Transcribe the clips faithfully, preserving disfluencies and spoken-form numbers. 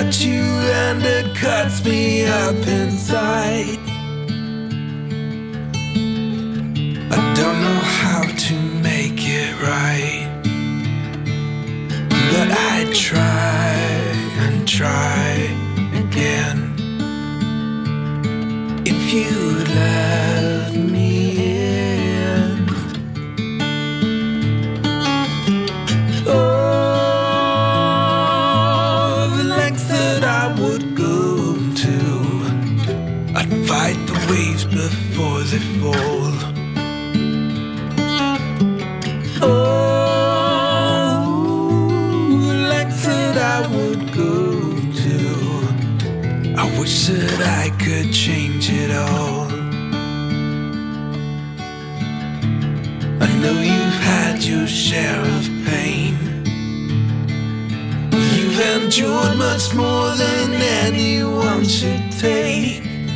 hurt you and it cuts me up inside. I don't know how to make it right, but I try and try again. If you'd let me in, oh, the lengths that I would go to, I'd fight the waves before they fall. Oh, the lengths that I would go to, I wish that I could change it all. I know you've had your share of pain. You've endured much more than anyone should take.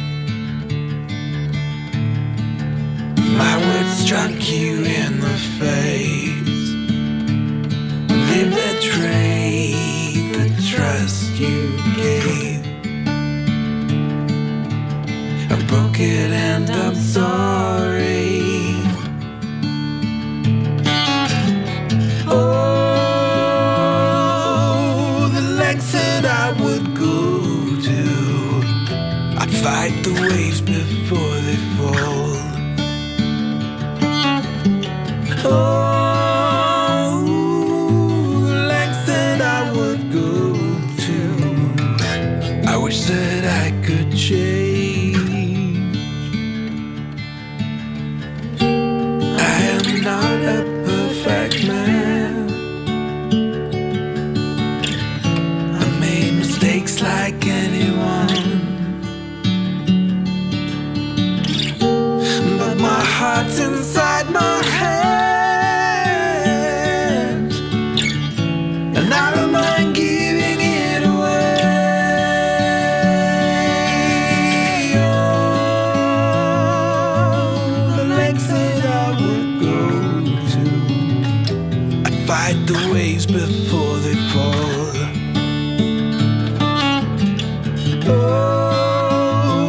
My words struck you in the face. They betrayed the trust you gave. I broke it and I'm sorry. Oh, the lengths that I would go to, I'd fight the waves before they fall. Oh, the lengths that I would go to, I wish that I could change. I am not a perfect man. I made mistakes like anyone, but my heart's inside my hand, and I don't mind giving it away. Oh, the lengths that I would go to, I'd fight the waves before they fall. Oh,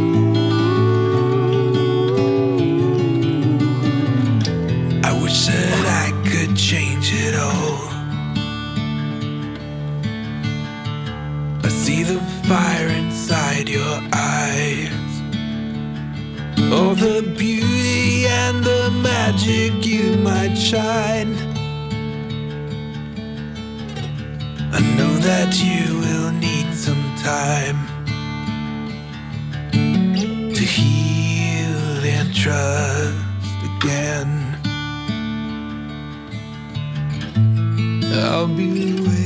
I wish that I could change it all. I see the fire inside your eyes, all the beauty and the magic you might shine. I know that you will need some time to heal and trust again. I'll be waiting.